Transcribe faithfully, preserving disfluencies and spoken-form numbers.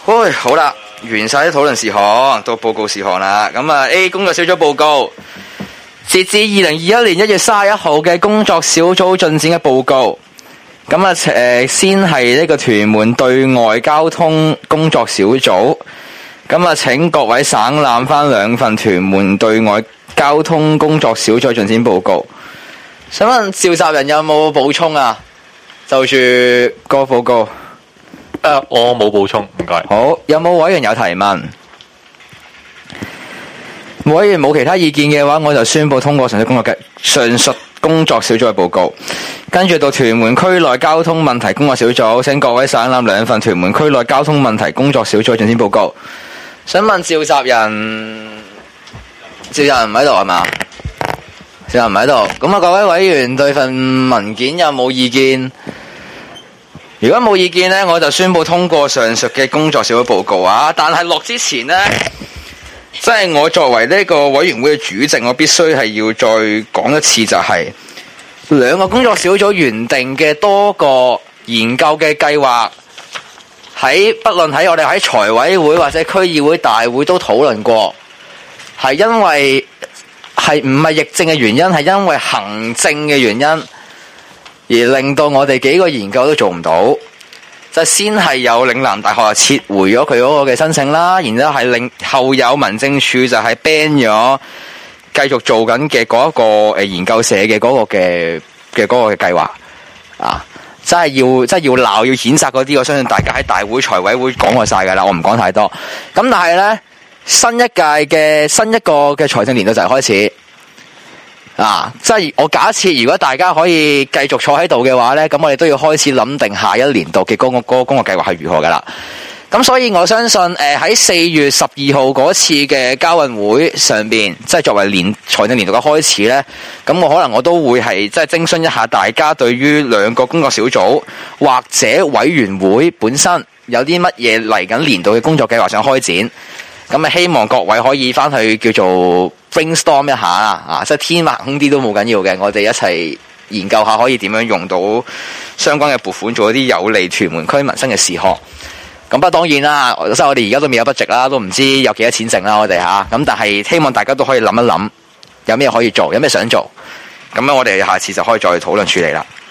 喂，好啦，完晒啲討論事項，到報告事項啦。咁啊 A 工作小組報告，截至二零二一年一月三十一號嘅工作小組進展嘅報告。咁啊，誒，先係呢個屯門對外交通工作小組。咁啊，請各位省覽翻兩份屯門對外交通工作小組進展報告。想問召集人有冇補充啊？就住個報告。 誒、uh, 我冇補充，唔該。 好，有冇委員有提問？委員冇其他意見嘅話，我就宣布通過上述工作嘅上述工作小組嘅報告。跟住到屯門區內交通問題工作小組，請各位省覽兩份屯門區內交通問題工作小組進展報告。想問召集人，召集人唔喺度係嘛？召集人唔喺度，咁啊，各位委員對份文件有冇意見？如果冇意見呢，我就宣布通過上述嘅工作小組報告啊！但係落之前呢，即係我作為呢個委員會嘅主席，我必須係要再講一次，就係兩個工作小組原定嘅多個研究嘅計劃，喺不論喺我哋喺財委會或者區議會大會都討論過，係因為係唔係疫症嘅原因，係因為行政嘅原因。而令到我哋幾個研究都做唔到，就先係有嶺南大學啊撤回咗佢嗰個嘅申請啦，然之後係令後有民政處就係 ban 咗繼續做緊嘅嗰一個誒研究社嘅嗰個嘅嘅嗰個嘅計劃啊，真係要真係要鬧要譴責嗰啲，我相信大家喺大會財委會講過晒噶啦，我唔講太多。咁但係呢，新一屆嘅新一個嘅財政年度就係開始。啊！即係我假設，如果大家可以繼續坐喺度嘅話呢，咁我哋都要開始諗定下一年度嘅嗰個嗰個工作計劃係如何噶啦。咁所以我相信，誒喺四月十二號嗰次嘅交運會上邊，即係作為年財政年度嘅開始呢，咁我可能我都會係即係徵詢一下大家對於兩個工作小組或者委員會本身有啲乜嘢嚟緊年度嘅工作計劃想開展。咁啊，希望各位可以翻去叫做 brainstorm 一下啦，啊，即係天馬行空啲都冇緊要嘅，我哋一齊研究下可以點樣用到相關嘅撥款做一啲有利屯門區民生嘅事項。咁不過當然啦，即係我哋而家都未有 budget啦，都唔知有幾多錢剩啦，我哋吓。咁但係希望大家都可以諗一諗，有咩可以做，有咩想做，咁樣我哋下次就可以再討論處理啦。